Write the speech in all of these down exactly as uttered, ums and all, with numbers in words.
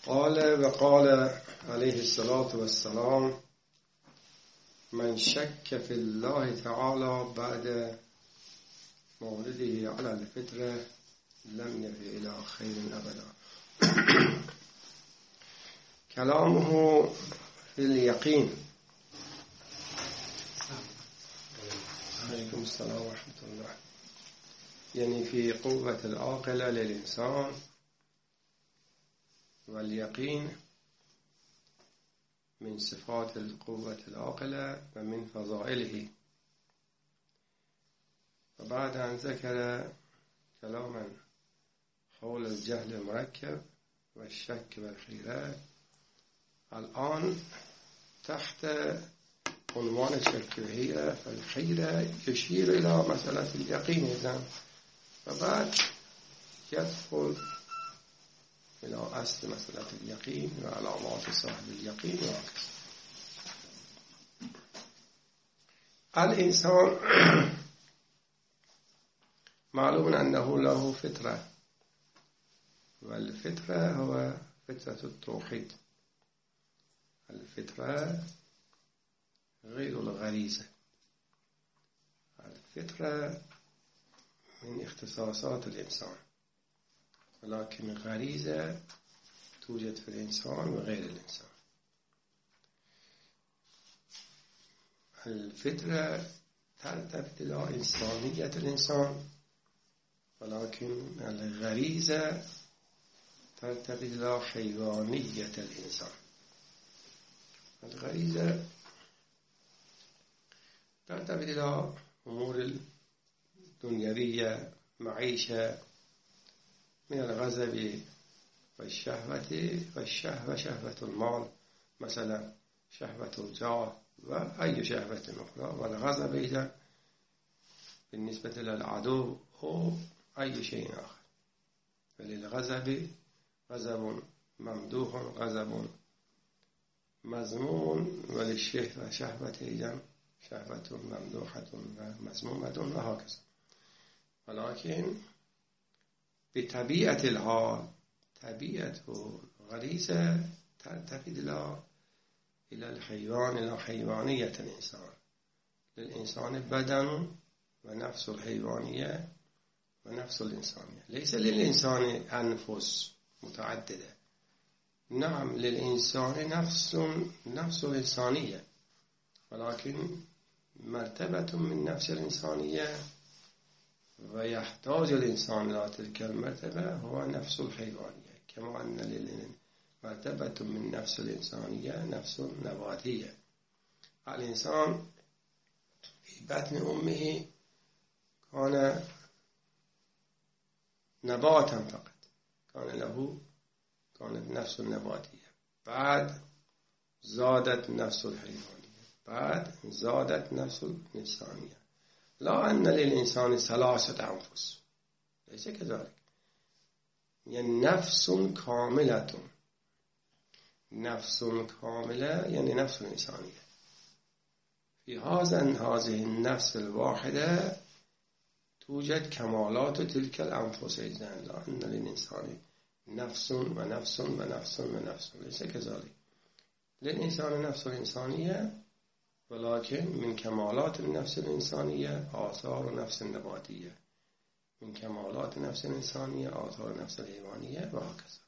قال وقال عليه الصلاة والسلام من شك في الله تعالى بعد مولده على الفطرة لم يفع إلى خير أبدا. كلامه في اليقين. عليكم السلام ورحمة الله. يعني في قوة العاقلة للإنسان، واليقين من صفات القوة العاقلة ومن فضائله. وبعد أن ذكر كلاما حول الجهل المركب والشك والخيرة، الآن تحت عنوان الشك والخيرة فالخيرة يشير إلى مسألة اليقين إذن، وبعد يدخل إلى أصل مسألة اليقين وعلامات صاحب اليقين وهكذا. الإنسان معلوم أنه له فطرة، والفطرة هو فطرة التوحيد. الفطرة غير الغريزة. الفطرة من اختصاصات الإنسان، ولكن غريزة توجد في الإنسان وغير الإنسان. الفطرة تلتفت إلى إنسانية الإنسان، ولكن الغريزة تلتفت إلى حيوانية الإنسان. الغريزة تلتفت إلى أمور الدنيوية، معيشة، من الغضب والشهوة. والشهوة شهوة المال مثلا، شهوة الجاه وأي شهوة أخرى. والغضب إذا بالنسبة للعدو أو أي شيء آخر. وللغضب غضب ممدوح غضب مذموم، وللشهوة شهوة إذا شهوة ممدوحة ومذمومة وهكذا. ولكن بطبيعة الحال طبيعة غريزة تلتفت إلى إلى الحيوان، إلى حيوانية الإنسان. للإنسان بدن ونفس الحيوانية ونفس الإنسانية. ليس للإنسان أنفس متعددة، نعم للإنسان نفس نفس الإنسانية، ولكن مرتبة من نفس الإنسانية، ويحتاج الإنسان إلى تلك المرتبة هو نفس الحيوانية، كما أن مرتبة من نفس الإنسانية نفس نباتية. الإنسان في بطن أمه كان نباتا فقط، كان له كانت نفس النباتية، بعد زادت نفس الحيوانية، بعد زادت نفس الإنسانية. لا أن للإنسان ثلاثة أنفس، ليس كذلك. يعني نفس كاملة، نفس كاملة يعني نفس الإنسانية. في هذا هذه النفس الواحدة توجد كمالات تلك الأنفس إذن. لا أن للإنسان نفس ونفس ونفس ونفس، ليس كذلك. للإنسان نفس الإنسانية، ولكن من كمالات النفس الإنسانية آثار نفس النباتية، من كمالات نفس الإنسانية آثار نفس الحيوانية وهكذا.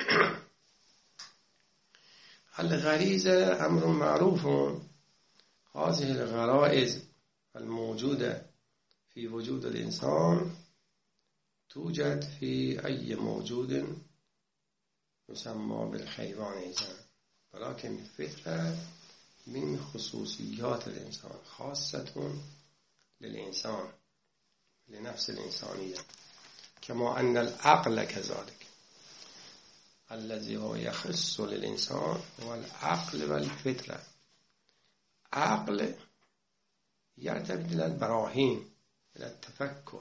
الغريزة أمر معروف. هذه الغرائز الموجودة في وجود الإنسان توجد في أي موجود يسمى بالحيوان إذن، ولكن الفطرة من خصوصيات الإنسان، خاصة للإنسان، لنفس الإنسانية. كما أن العقل كذلك، الذي هو يخص للإنسان هو العقل والفطرة. عقل يرتبط إلى البراهين، إلى التفكر،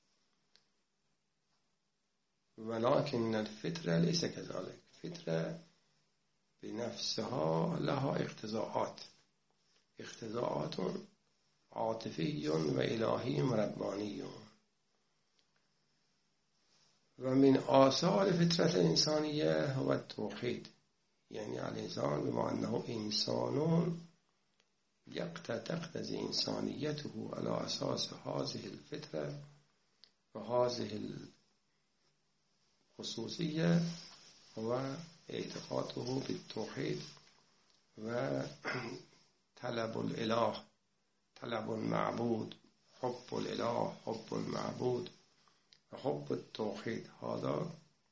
ولكن الفطرة ليس كذلك. الفطرة بنفسها لها اقتضاءات، اقتضاءات عاطفي وإلهي ورباني. ومن آثار فطرة الإنسانية هو التوحيد، يعني الإنسان بما أنه إنسان تقتضي إنسانيته على أساس هذه الفطرة وهذه الخصوصية هو اعتقاده بالتوحيد وطلب الإله، طلب المعبود، حب الإله، حب المعبود وحب التوحيد. هذا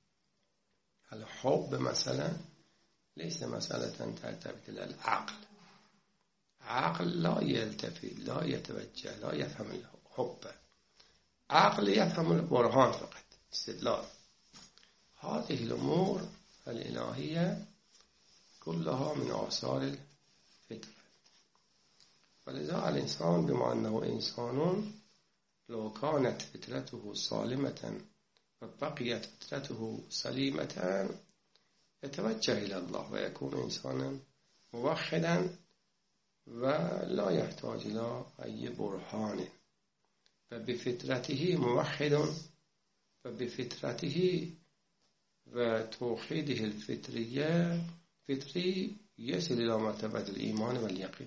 الحب مثلا ليس مسألة ترتبط إلى العقل. عقل لا يلتفت، لا يتوجه، لا يفهم الحب. عقل يفهم البرهان فقط، استدلال. هذه الأمور الإلهية كلها من آثار الفطرة. ولذا الإنسان بما أنه إنسان لو كانت فطرته سالمة وبقيت فطرته سليمة يتوجه إلى الله ويكون إنسانا موحدا ولا يحتاج إلى أي برهان، فبفطرته موحد وبفطرته وتوحيده الفطرية فطري يصل إلى مرتبة الإيمان واليقين.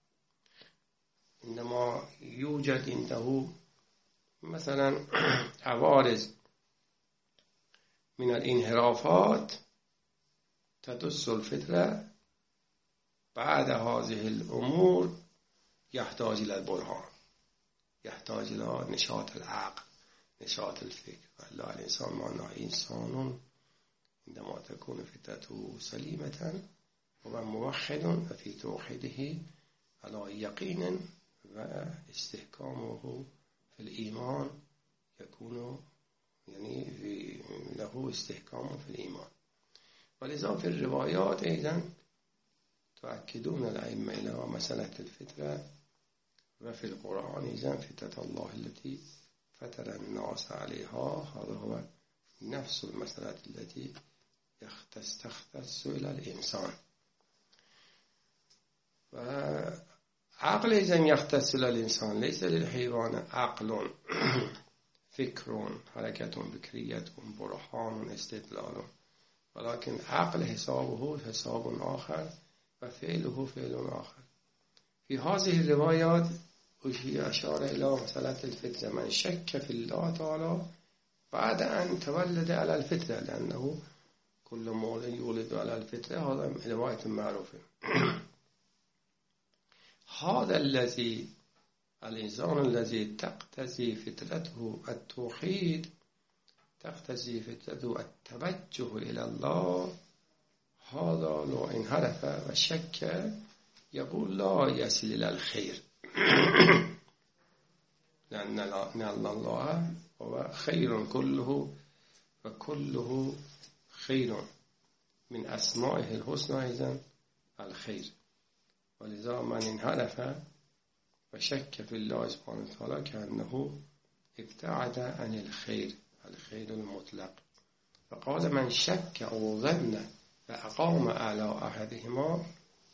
إنما يوجد عنده مثلا عوارض من الانحرافات تدس الفطرة، بعد هذه الأمور يحتاج إلى البرهان، يحتاج إلى نشاط العقل، نشاط الفكر. والله الإنسان معناه إنسان عندما تكون فطرته سليمة هو موحد وفي توحيده على يقين واستحكامه في الإيمان يكون يعني في له استحكام في الإيمان. ولذا في الروايات أيضا تؤكدون الأئمة إلى مسألة الفطرة، وفي القرآن أيضا فطرة الله التي فطر الناس عليها، هذا هو نفس المسألة التي تختص إلى الإنسان. وعقل أيضا يختص إلى الإنسان، ليس للحيوان عقل فكر حركة فكرية برهان استدلال، ولكن عقل حسابه حساب آخر وفعله فعل آخر. في هذه الروايات أشار إلى مسألة الفطرة، من شك في الله تعالى بعد أن تولد على الفطرة، لأنه كل مولد يولد على الفطرة، هذا رواية معروفة. هذا الذي الإنسان الذي تقتضي فطرته التوحيد، تقتضي فطرته التوجه إلى الله، هذا لو انحرف وشك يقول لا يصل إلى الخير، لأن الله هو خير كله وكله خير، من أسمائه الحسنى إذن الخير. ولذا من انحرف وشك في الله سبحانه وتعالى كأنه ابتعد عن الخير، الخير المطلق. فقال من شك أو ظن فأقام على أحدهما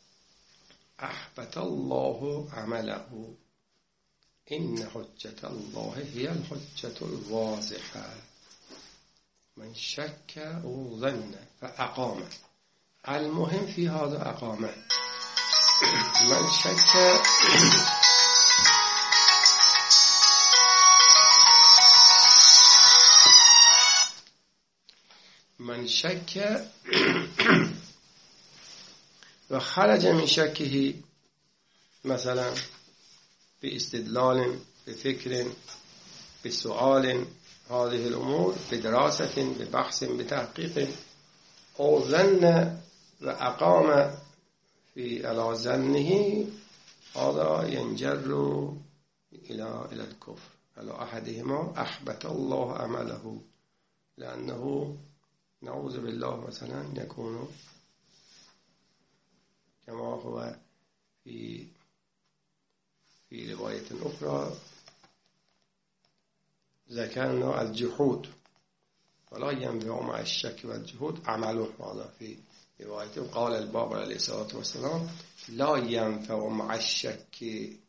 أحبط الله عمله، إن حجة الله هي الحجة الواضحة. من شك أو ظن فأقام، المهم في هذا أقام. من شك من شك وخرج من شكه مثلا باستدلال، بفكر، بسؤال، هذه الأمور بدراسة، ببحث، بتحقيق، أو ظن وأقام في على ظنه، هذا ينجر إلى إلى الكفر. على أحدهما أحبط الله عمله، لأنه نعوذ بالله مثلا يكون كما هو في في رواية أخرى ذكرنا الجحود، ولا ينفع مع الشك والجحود عمله. هذا في رواية قال الباب عليه الصلاة والسلام لا ينفع مع الشك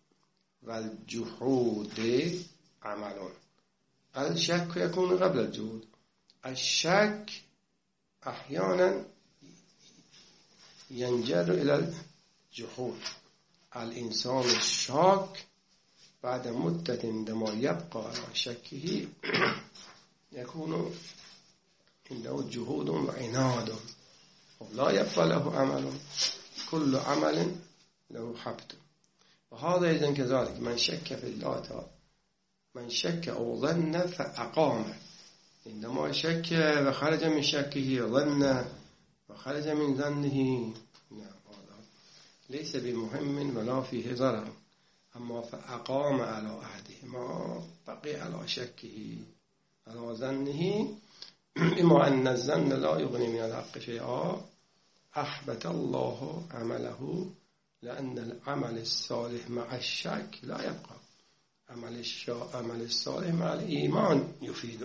والجحود عمل. الشك يكون قبل الجحود. الشك أحيانا ينجر إلى الجحود. الإنسان الشاك بعد مدة عندما يبقى على شكه يكون عنده جهود وعناد ولا يبقى له عمل، كل عمل له حبط. وهذا إذن كذلك من شك في الله تعالى، من شك أو ظن فأقام، عندما شك وخرج من شكه ظن وخرج من ظنه ليس بمهم ولا فيه ضرر. أما فأقام على أحدهما بقي على شكه على ظنه، بما أن الظن لا يغني من الحق شيئا أحبط الله عمله، لأن العمل الصالح مع الشك لا يبقى. عمل عمل الصالح مع الإيمان يفيد.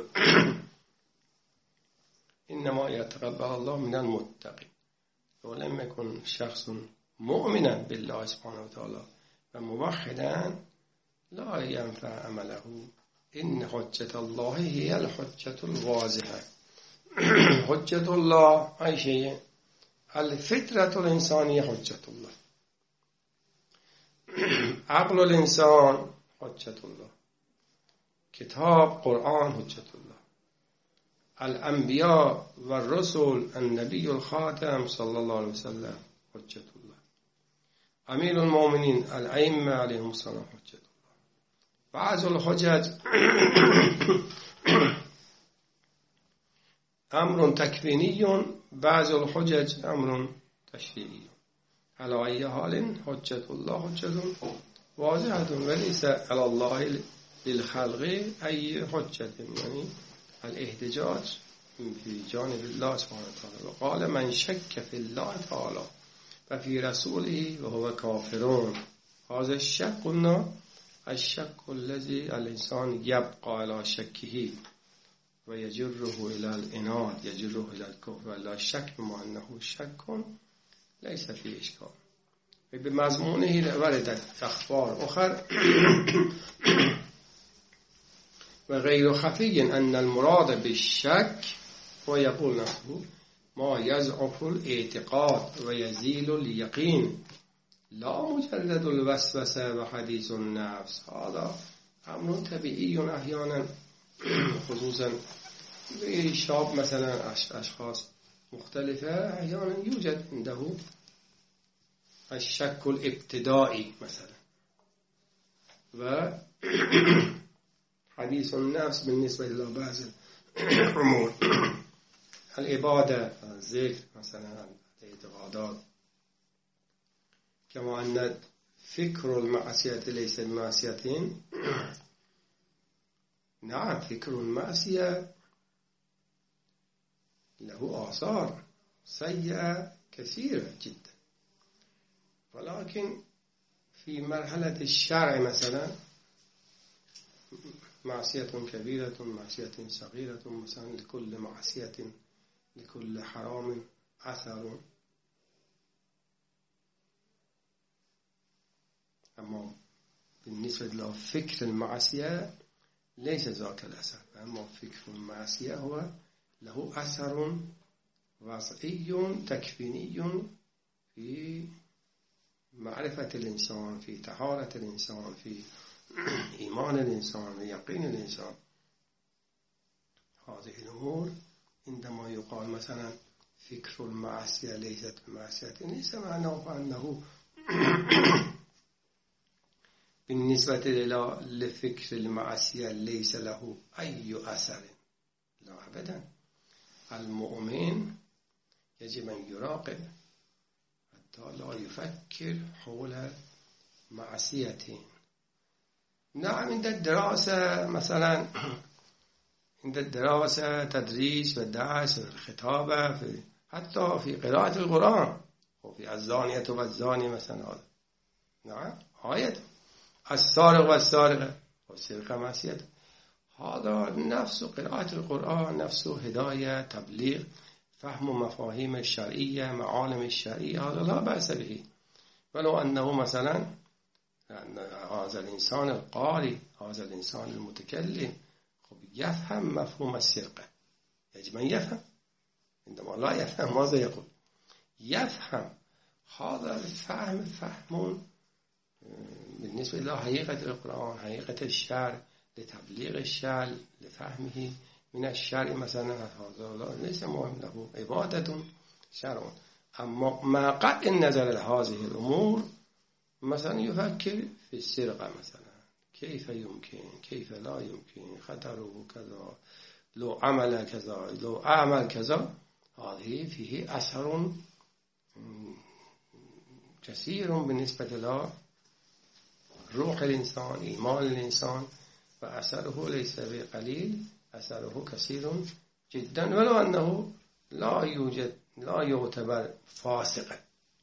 إنما يتقبل الله من المتقين. ولم يكن شخص مؤمنا بالله سبحانه وتعالى وموحدا لا ينفع عمله. إن حجة الله هي الحجة الواضحة. حجة الله أي شيء؟ الفطرة الإنسانية حجة الله، عقل الإنسان حجة الله، كتاب قرآن حجة الله، الأنبياء والرسل، النبي الخاتم صلى الله عليه وسلم حجة الله، أمير المؤمنين الأئمة عليهم السلام حجة الله. بعض الحجج أمر تكويني، بعض الحجج أمر تشريعي. على أي حال حجة الله حجة واضحة، وليس على الله للخلق أي حجة، يعني الاحتجاج في جانب الله سبحانه وتعالى. وقال من شك في الله تعالى ففي رسوله وهو كافرون. هذا الشك قلنا الشك الذي الإنسان يبقى على شكه ويجره إلى الإناد، يجره إلى الكفر. ولا شك بما أنه شك ليس فيه إشكال. بمضمونه وردت أخبار أخرى وغير خفي أن المراد بالشك ويقول نفسه ما يضعف الاعتقاد ويزيل اليقين، لا مجرد الوسوسة وحديث النفس. هذا أمر طبيعي أحيانا، خصوصا شاب مثلا أشخاص مختلفة أحيانا يوجد عنده الشك الابتدائي مثلا، و حديث النفس بالنسبة إلى بعض الأمور، العبادة، الذكر مثلا، الاعتقادات. كما أن فكر المعصية ليس بمعصية. نعم، فكر المعصية له آثار سيئة كثيرة جدا، ولكن في مرحلة الشرع مثلا معصية كبيرة، معصية صغيرة، مثلا لكل معصية لكل حرام أثر. أما بالنسبة لفكر المعصية ليس ذاك الأثر. أما فكر المعصية هو له أثر وضعي تكويني في معرفة الإنسان، في طهارة الإنسان، في إيمان الإنسان، يقين الإنسان. هذه الأمور عندما يقال مثلا فكر المعصية ليست المعصية، ليس معناه أنه بالنسبة لفكر المعصية ليس له أي أثر، لا أبدا. المؤمن يجب أن يراقب حتى لا يفكر حول معصيته. نعم، عند الدراسة مثلا، عند الدراسة تدريس والدرس والخطابة، في حتى في قراءة القرآن، وفي الزانية والزاني مثلا، هذا نعم آية السارق والسارقة والسرقة معصية. هذا نفس قراءة القرآن، نفس هداية، تبليغ، فهم مفاهيم الشرعية، معالم الشرعية، هذا لا بأس به. ولو أنه مثلا هذا الإنسان القارئ، هذا الإنسان المتكلم يفهم مفهوم السرقة، يجب أن يفهم. عندما لا يفهم ماذا يقول؟ يفهم هذا الفهم فهم بالنسبة إلى حقيقة القرآن، حقيقة الشرع، لتبليغ الشرع، لفهمه من الشرع مثلا. هذا ليس مهم له، عبادة شرع. أما ما قطع النظر لهذه الأمور، مثلا يفكر في السرقة مثلا، كيف يمكن، كيف لا يمكن، خطره كذا، لو عمل كذا، لو أعمل كذا. هذه فيه أثر كثير بالنسبة إلى روح الإنسان، إيمان الإنسان، وأثره ليس بقليل، أثره كثير جدا، ولو أنه لا يوجد، لا يعتبر فاسقا،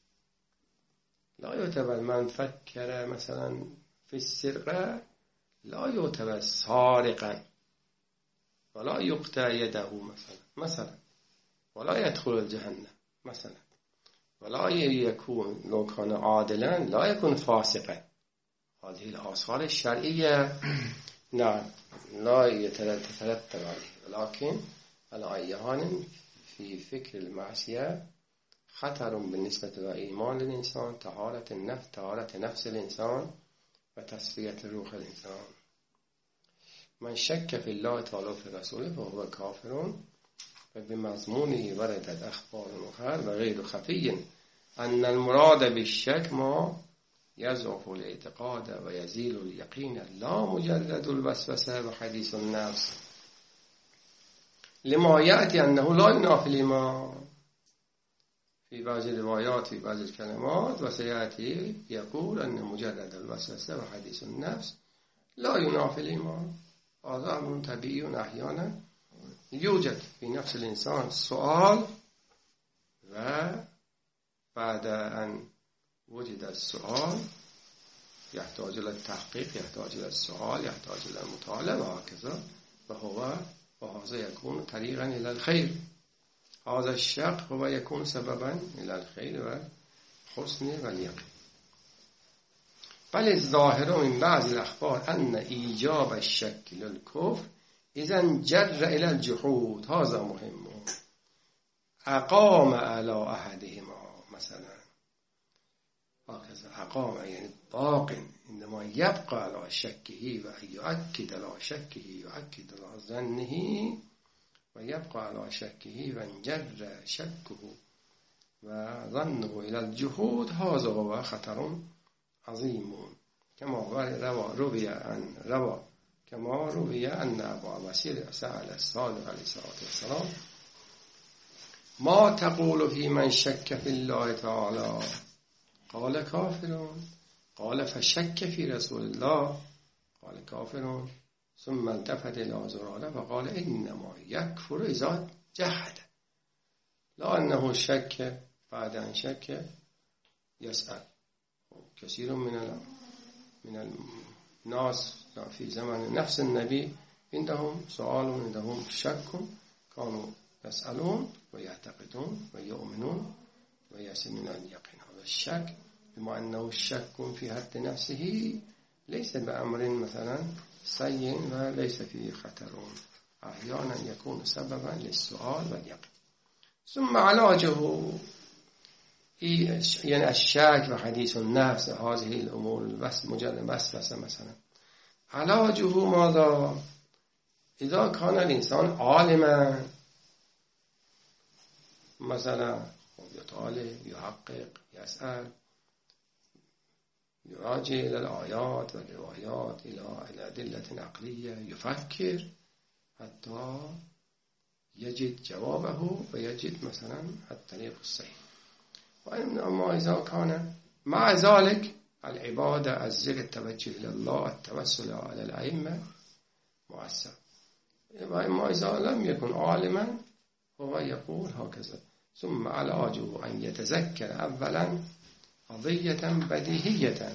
لا يعتبر من فكر مثلا في السرقة لا يعتبر سارقا، ولا يقطع يده مثلا مثلا ولا يدخل الجهنم مثلا، ولا يكون لو كان عادلا لا يكون فاسقا. هذه الآثار الشرعية نعم لا يترتب عليه، ولكن الأيان في فكر المعصية خطر بالنسبة إلى إيمان الإنسان، طهارة النفس، طهارة نفس الإنسان، وتصفية روح الإنسان. من شك في الله تعالى في رسوله فهو كافر. وبمضمونه وردت أخبار الأخر وغير خفي أن المراد بالشك ما يضعف الاعتقاد ويزيل اليقين، لا مجرد الوسوسة وحديث النفس، لما يأتي أنه لا ينافي الإيمان في بعض الروايات في بعض الكلمات، وسيأتي يقول أن مجرد الوسوسة وحديث النفس لا ينافي الإيمان. هذا أمر طبيعي، أحيانا يوجد في نفس الإنسان سؤال، وبعد أن وجد السؤال يحتاج إلى التحقيق، يحتاج إلى السؤال، يحتاج إلى المطالبة وهكذا، وهو وهذا يكون طريقا إلى الخير. هذا الشك هو يكون سببا إلى الخير والحسن واليقين. بل الظاهر من بعض الأخبار أن إيجاب الشك للكفر إذا جر إلى الجحود. هذا مهم. أقام على أحدهما مثلا هكذا، أقام يعني باق، عندما يبقى على شكه ويؤكد على شكه، يؤكد على ظنه ويبقى على شكه، وانجر شكه وظنه إلى الجحود، هذا هو خطر عظيم. كما روي عن روى كما روي أن أبا بصير سأل الصادق عليه الصلاة والسلام: ما تقول في من شك في الله تعالى؟ قال كافر. قال فشك في رسول الله؟ قال كافر. ثم التفت إلى زرارة فقال: إنما يكفر إذا جحد. لا أنه شك بعد أن شك يسأل. كثير من من الناس في زمن نفس النبي عندهم سؤال، عندهم شك، كانوا يسألون ويعتقدون ويؤمنون ويسمون اليقين. هذا الشك بما أنه الشك في حد نفسه ليس بأمر مثلا سيء وليس فيه خطر، أحيانا يكون سببا للسؤال واليقين. ثم علاجه يعني الشك وحديث النفس، هذه الأمور بس مجرد وسوسة مثلا، علاجه ماذا؟ إذا كان الإنسان عالما مثلا يطالب، يحقق، يسأل، يراجع إلى الآيات والروايات، إلى أدلة عقلية، يفكر حتى يجد جوابه ويجد مثلا الطريق الصحيح. وإنما إذا كان مع ذلك العبادة، الذكر، التوجه إلى الله، التوسل على الأئمة مؤثر. وإما إذا لم يكن عالما هو يقول هكذا. ثم علاجه أن يتذكر أولا قضية بديهية،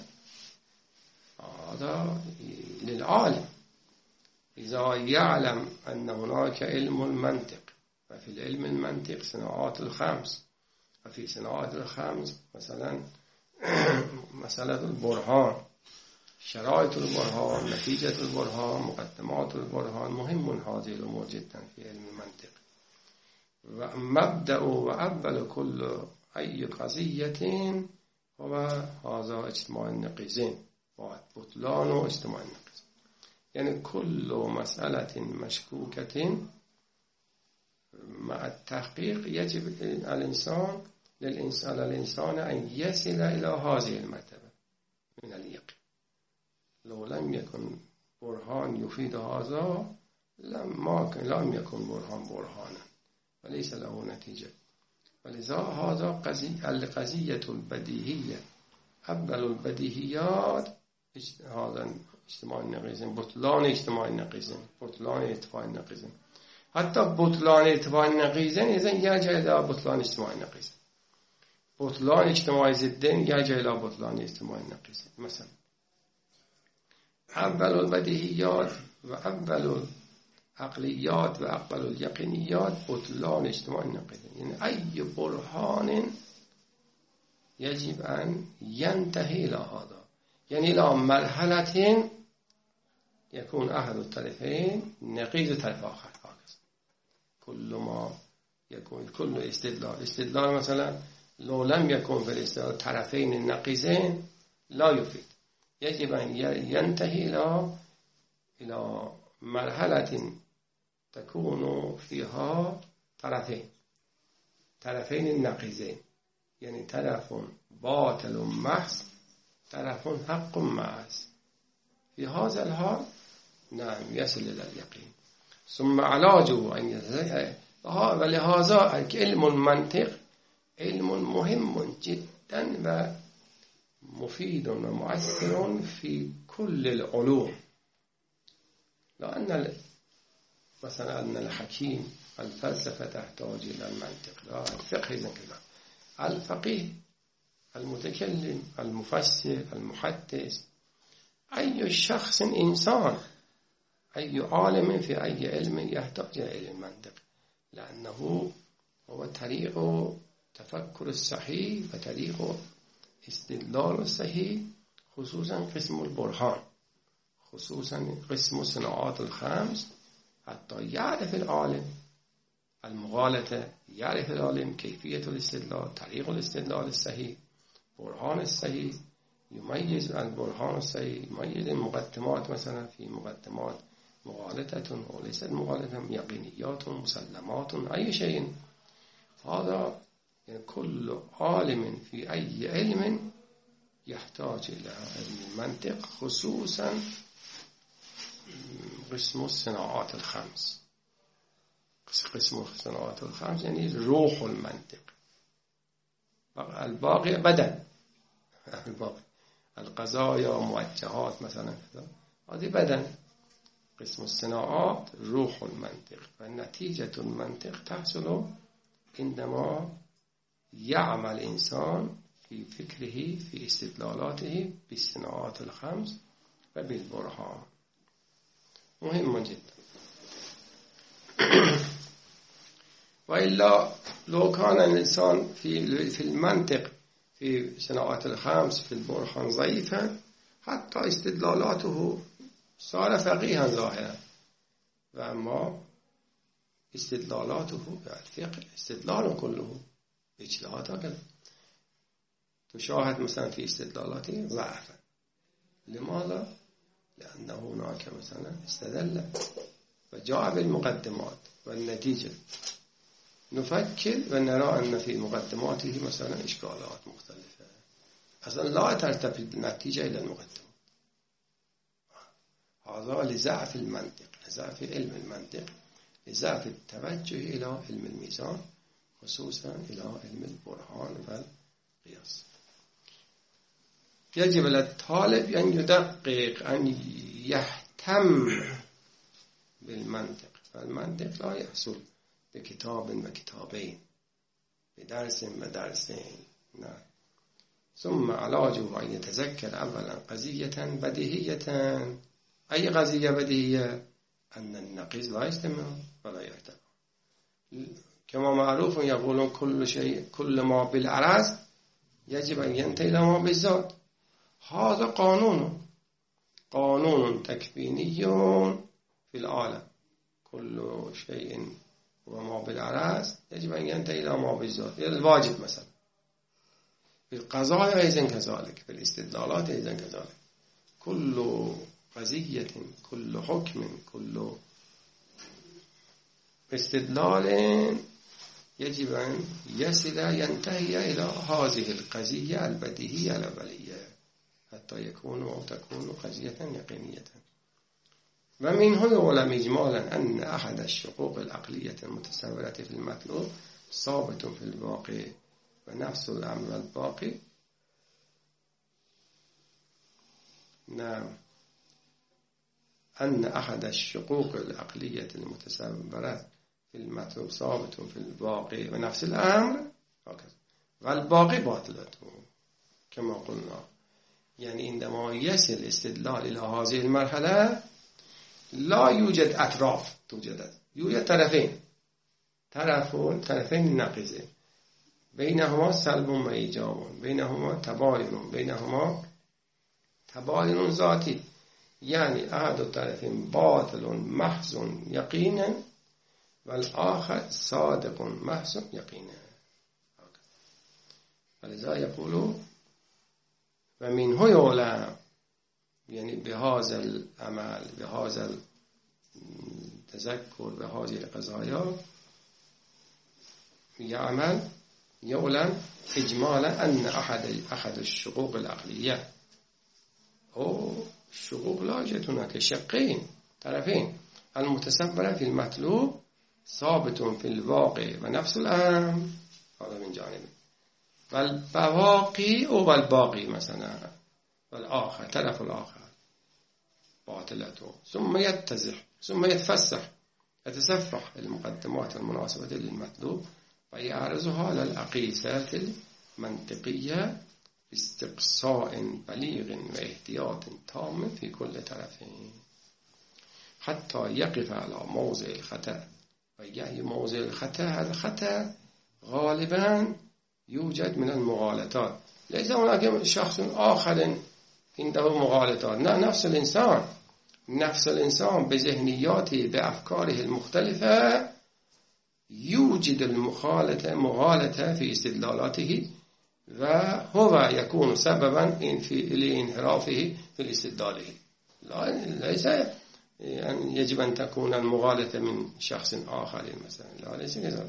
هذا للعالم. إذا يعلم أن هناك علم المنطق، وفي العلم المنطق صناعات الخمس، وفي صناعات الخمس مثلا مسألة البرهان، شرائط البرهان، نتيجة البرهان، مقدمات البرهان، مهم هذه الأمور جدا في علم المنطق. ومبدأ وأول كل أي قضية هو هذا اجتماع النقيضين بطلان اجتماع النقيضين. يعني كل مسألة مشكوكة مع التحقيق يجب الإنسان للإنسان الإنسان أن يصل إلى هذه المرتبة من اليقين. لو لم يكن برهان يفيد هذا لم لم يكن برهان برهانا وليس له نتيجة. ولذا هذا قضية القضية البديهية أفضل البديهيات هذا اجتماع النقيضين، بطلان اجتماع النقيضين، بطلان اتفاق النقيضين. حتى بطلان اتفاق النقيضين إذن يرجع إلى بطلان اجتماع النقيضين. بطلان اجتماع ضدين يرجع إلى بطلان اجتماع النقيضين. مثلا أفضل البديهيات وأفضل العقليات وأفضل اليقينيات بطلان اجتماع النقيضين. يعني أي برهان يجب أن ينتهي إلى هذا، يعني إلى مرحلة يكون أحد الطرفين نقيض طرف آخر. كل ما يكون كل استدلال استدلال مثلا لو لم يكن في الاستدلال طرفين النقيضين لا يفيد. يجب أن ينتهي إلى إلى مرحلة تكون فيها طرفين طرفين النقيضين، يعني طرف باطل محض طرف حق محض. في هذا الحال نعم يصل إلى اليقين. ثم علاجه أن يتزكى. ولهذا علم المنطق علم مهم جدا ومفيد ومؤثر في كل العلوم. لأن مثلا أن الحكيم الفلسفة تحتاج إلى المنطق، لا الفقه إذن كذا. الفقيه المتكلم المفسر المحدث أي شخص إنسان أي عالم في أي علم يحتاج إلى المنطق، لأنه هو طريق تفكر الصحيح وطريق استدلال الصحيح، خصوصا قسم البرهان، خصوصا قسم الصناعات الخمس. حتى يعرف العالم المغالطة، يعرف العالم كيفية الاستدلال، طريق الاستدلال الصحيح، برهان الصحيح، يميز البرهان الصحيح، يميز المقدمات. مثلا في مقدمات مغالطة وليست مغالطة، يقينيات مسلمات أي شيء. هذا يعني كل عالم في أي علم يحتاج إلى علم المنطق، خصوصا قسم الصناعات الخمس. قسم الصناعات الخمس يعني روح المنطق. الباقي بدن، الباقي القضايا موجهات مثلا هذه بدن. قسم الصناعات روح المنطق. ونتيجة المنطق تحصل عندما يعمل الإنسان في فكره في استدلالاته بالصناعات الخمس وبالبرهان. مهم جدا. وإلا لو كان الإنسان في في المنطق في صناعات الخمس في البرهان ضعيفا، حتى استدلالاته صار فقيها ظاهرا، وأما استدلالاته بالفقه استدلال كله اجتهاد هكذا. تشاهد مثلا في استدلالاته ضعفا. لماذا؟ لأنه هناك مثلا استدل وجاء بالمقدمات والنتيجة. نفكر ونرى أن في مقدماته مثلا إشكالات مختلفة، أصلا لا ترتبط النتيجة إلى المقدمة. هذا لضعف المنطق، لضعف علم المنطق، لضعف التوجه إلى علم الميزان، خصوصا إلى علم البرهان والقياس. يجب على الطالب أن يدقق، أن يهتم بالمنطق. فالمنطق لا يحصل بكتاب وكتابين، بدرس ودرسين. نعم. ثم علاجه أن يتذكر أولا قضية بديهية. أي قضية بديهية؟ أن النقيض لا يجتمع ولا يحتمل. كما معروف يقولون كل شيء كل ما بالعرض يجب أن ينتهي إلى ما بالذات. هذا قانون قانون تكويني في العالم. كل شيء وما بالعرض يجب أن ينتهي إلى ما بالذات. الواجب مثلا في القضايا أيضا كذلك، في الاستدلالات أيضا كذلك. كل قضية، كل حكم، كل استدلال يجب أن يصل ينتهي إلى هذه القضية البديهية الأولية حتى يكون أو تكون قضية يقينية. ومنه يعلم إجمالا أن أحد الشقوق العقلية المتصورة في المطلوب ثابت في الواقع ونفس الأمر الباقي. نعم، أن أحد الشقوق العقلية المتصورة في المطلوب ثابت في الواقع ونفس الأمر والباقي باطلة كما قلنا. يعني عندما يصل الاستدلال إلى هذه المرحلة لا يوجد أطراف، توجد يوجد طرفين، طرفون طرفين ناقصين، بينهما سلب و ایجاب، بينهما تباين، بينهما تباين ذاتي. يعني أحد الطرفين باطل محض يقينا والآخر صادق محض يقينا. فلذا يقول ومنه يعلم، يعني بهذا العمل، بهذا التذكر، بهذه القضايا يعمل يعلم إجمالا أن أحد أحد الشقوق العقلية أو الشقوق لا يوجد هناك شقين طرفين المتصورة في المطلوب ثابت في الواقع ونفس الأمر، هذا من جانب، والبواقي أو والباقي مثلا والآخر طرف الآخر باطلته. ثم يتزح ثم يتفسح يتصفح المقدمات المناسبة للمطلوب ويعرضها على الأقيسات المنطقية باستقصاء بليغ واحتياط تام في كل طرفين حتى يقف على موضع الخطأ. ويعني موضع الخطأ، الخطأ غالبا يوجد من المغالطات، ليس هناك شخص آخر عنده مغالطات، لا، نفس الإنسان نفس الإنسان بذهنياته بأفكاره المختلفة يوجد المخالطة مغالطة في استدلالاته، وهو يكون سببا في لانحرافه في استدلاله. لا، ليس يعني يجب أن تكون المغالطة من شخص آخر مثلا، لا، ليس كذلك.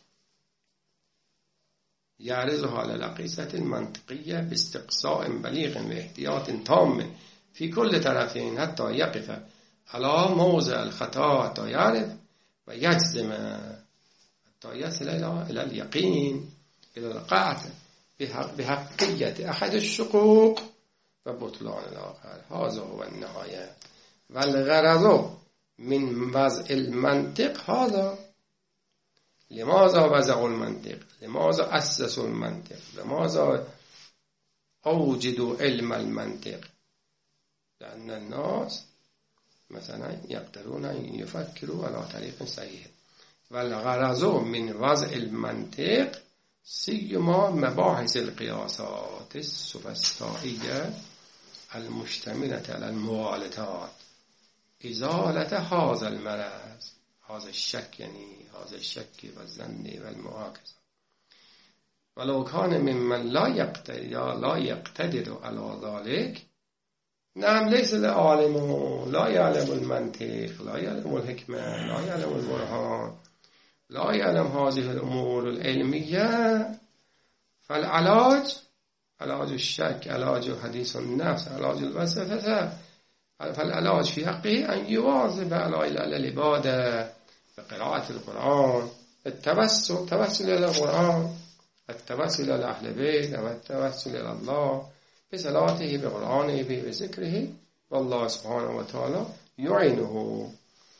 يعرضها على الأقيسة المنطقية باستقصاء بليغ واحتياط تام في كل طرفين حتى يقف على موضع الخطأ، حتى يعرف ويجزم، حتى يصل إلى اليقين، إلى القطع بحقية أحد الشقوق وبطلان الآخر. هذا هو النهاية. والغرض من وضع المنطق هذا. لماذا وضعوا المنطق؟ لماذا أسسوا المنطق؟ لماذا أوجدوا علم المنطق؟ لأن الناس مثلا يقدرون أن يفكروا على طريق صحيح. والغرض من وضع المنطق سيما مباحث القياسات السفسطائية المشتملة على المغالطات إزالة هذا المرض، هذا الشك، يعني هذا الشك والظن والمعاكسة. ولو كان ممن لا يقتدر لا يقتدر على ذلك، نعم، ليس العالم لا يعلم المنطق، لا يعلم الحكمة، لا يعلم البرهان، لا يعلم هذه الأمور العلمية، فالعلاج علاج الشك، علاج حديث النفس، علاج الوسوسة، فالعلاج في حقه أن يواظب على العبادة بقراءة القرآن، التوسل التوسل إلى القرآن، التوسل إلى أهل البيت، والتوسل إلى الله بصلاته، بقرآنه، بذكره، والله سبحانه وتعالى يعينه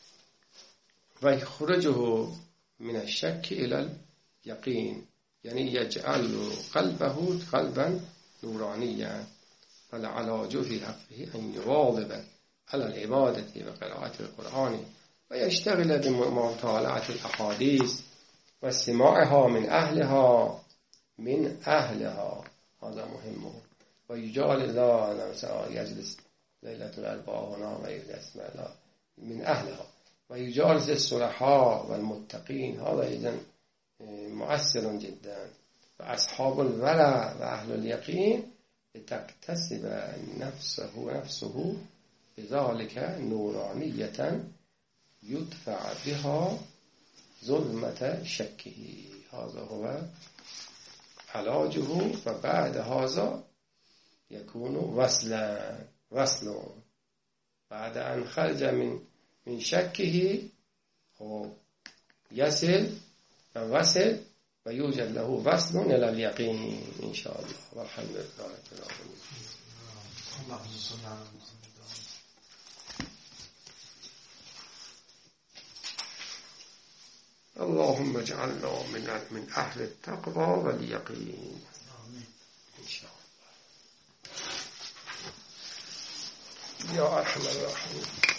ويخرجه من الشك إلى اليقين، يعني يجعل قلبه قلبا نورانيا. فالعلاج في حقه أن يواظب على العبادة وقراءة القرآن ويشتغل بمطالعة الأحاديث واستماعها من أهلها من أهلها هذا مهم. ويجعل الله مثلا يجلس ليلة الأربعاء هنا ويجلس من أهلها، ويجالس الصلحاء والمتقين، هذا إذن مؤثر جدا. و اصحاب الورع و اهل الیقین تکتسب نفسه نفسه بذلك نورانیتا یدفع بها ظلمت شکه. هذا هو علاجه و بعد هذا يكون وصلا وصل بعد ان خرج من من شكه يصل ووصل ويوجد له وصل الى اليقين ان شاء الله. والحمد لله رب العالمين. اللهم اجعلنا من من اهل التقوى واليقين ان شاء الله يا ارحم الراحمين.